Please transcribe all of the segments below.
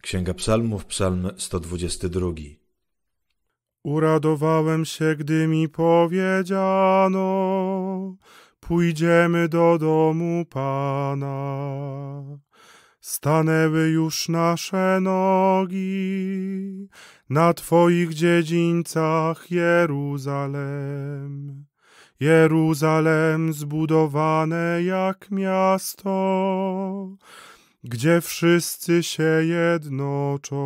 Księga Psalmów, Psalm 122. Uradowałem się, gdy mi powiedziano, pójdziemy do domu Pana. Stanęły już nasze nogi na Twoich dziedzińcach, Jeruzalem. Jeruzalem zbudowane jak miasto, gdzie wszyscy się jednoczą.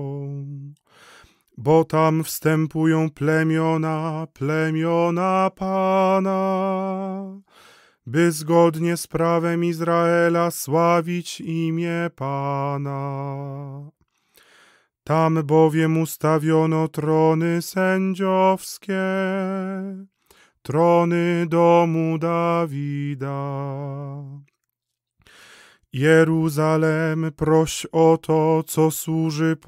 Bo tam wstępują plemiona Pana, by zgodnie z prawem Izraela sławić imię Pana. Tam bowiem ustawiono trony sędziowskie, trony domu Dawida. Jeruzalem, proś o to, co służy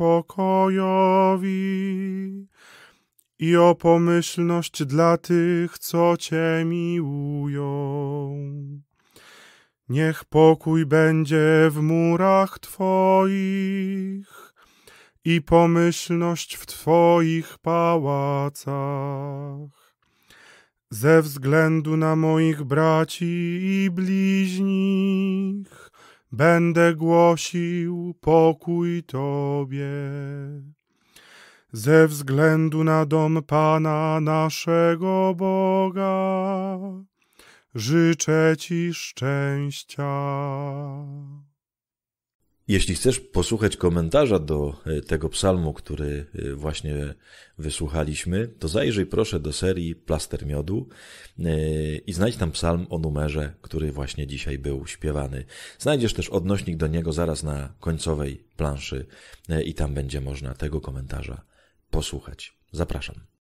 pokojowi i o pomyślność dla tych, co Cię miłują. Niech pokój będzie w murach Twoich i pomyślność w Twoich pałacach. Ze względu na moich braci i bliźnich będę głosił pokój Tobie. Ze względu na dom Pana naszego Boga życzę Ci szczęścia. Jeśli chcesz posłuchać komentarza do tego psalmu, który właśnie wysłuchaliśmy, to zajrzyj proszę do serii Plaster Miodu i znajdź tam psalm o numerze, który właśnie dzisiaj był śpiewany. Znajdziesz też odnośnik do niego zaraz na końcowej planszy i tam będzie można tego komentarza posłuchać. Zapraszam.